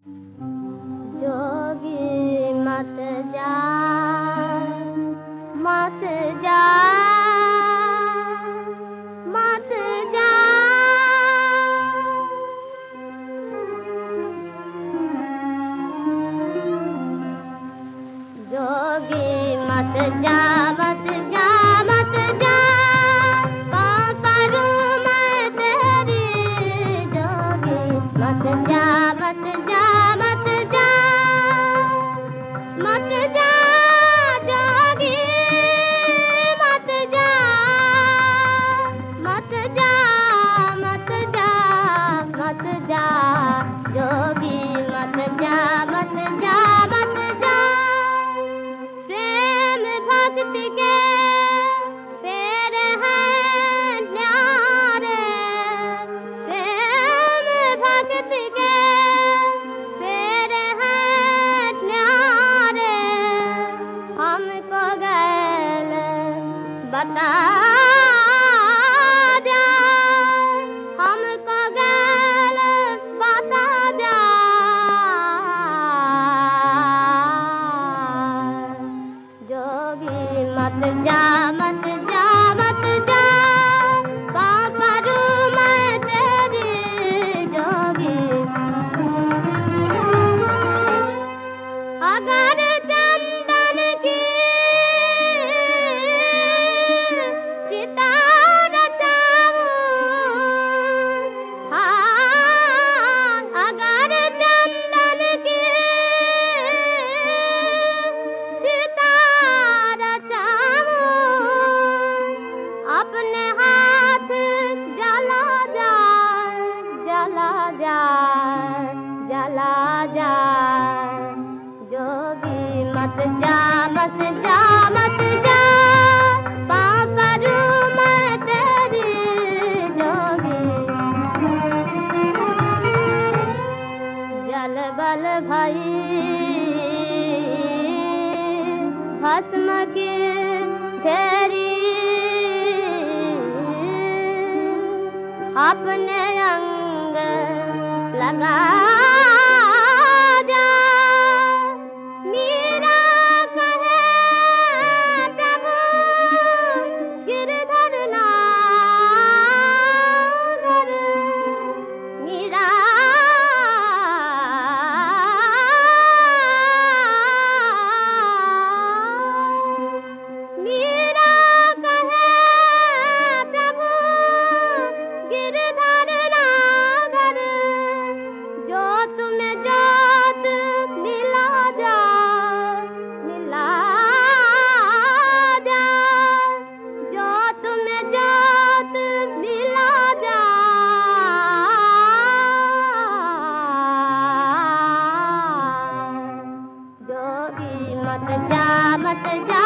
जोगी मत जा, मत जा, मत जा। जोगी मत जा, मत जा, मत जा, पाँव परूं मैं तेरी। जोगी मत जा, मत जा, मत जा, मत जा। जोगी मत जा, मत जा, मत जा, मत जा। जोगी मत जा, मत जा, मत जा। प्रेम भक्ति के पेड़ हैं न्यारे, प्रेम भक्ति के पेड़ हैं न्यारे। हमको गैल बता जा, हमको गैल बता जा। जोगी मत जा, मत जा, मत जा, पाँव परूं मैं तेरी। जोगी अगर चंदन की चिता रचाऊं, हाँ, अगर चंदन की चिता रचाऊं, अपने हाथ जला जा, जला जा, जला जा। जोगी मत जा, मत जा, मत जा, पाँव परूं मैं तेरी। जोगी जल बल भई भस्म की ढेरी। अपने अंग लगा जा। मीरा कहे प्रभु गिरधर नागर। मीरा मीरा कहे प्रभु गिरधर नागर। जो तुम्हें जोत मिला जा, मिला जा। जो तुम्हें जोत मिला जा। जोगी मत जा, मत जा,